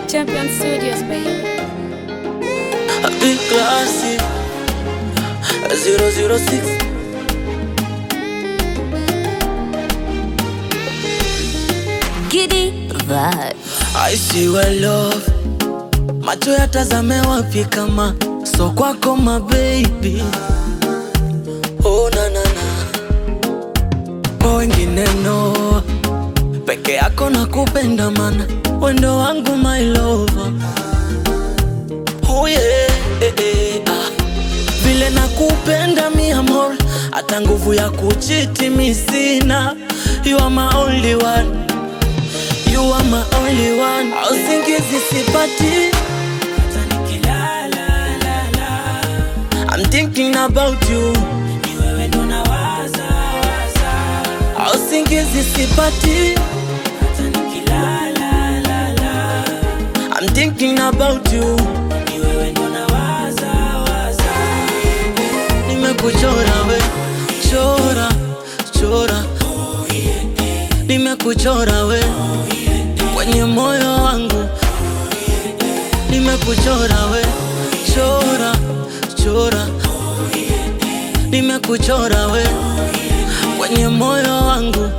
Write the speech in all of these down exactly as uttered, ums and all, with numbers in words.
Champion Studios, baby. A big classic zero zero six. Giddy vibe. I see well love. Macho yatazame wapi kama so kwako my baby. Oh na na na. Kwa wengine no. Peke yako nakupenda mana wendo wangu my lover. Oh yeah, eh, eh, ah. Vile nakupenda mi amor, hata nguvu ya kuchiti mi sina. You are my only one, you are my only one. Usingizi sipati, I'm thinking about you. Usingizi sipati, I'm thinking about you. Nimekuchora we, chora, chora. Nimekuchora we, kwenye moyo wangu. Nimekuchora we, chora, chora. Nimekuchora we, kwenye moyo wangu.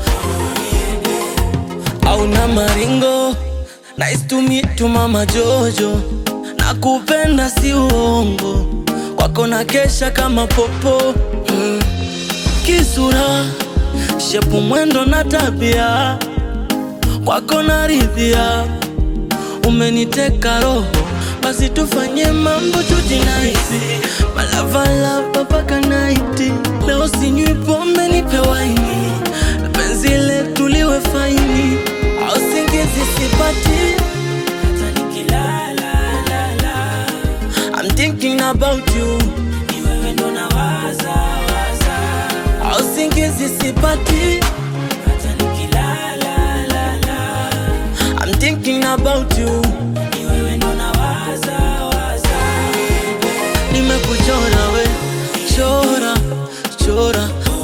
Hauna maringo, nice to meet you mama Jojo. Nakupenda si uongo, wako na kesha kama popo. mm. Kisura, shepu mwendo na tabia, kwako naridhia. Umeniteka roho, basi tufanye mambo tujinaisi. Malavala paka naiti, leo sinywi pombe nipe waini. Penzi letu liwe faini, usingizi sipati, I'm thinking about you. Usingizi sipati, I'm thinking about you. Nimekuchora we, chora, chora.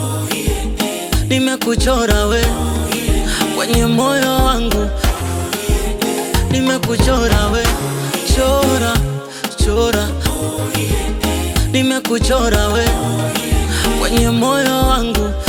Nimekuchora we, kwenye moyo wangu. Nimekuchora we, chora, chora. Nimekuchora we, kwenye moyo wangu.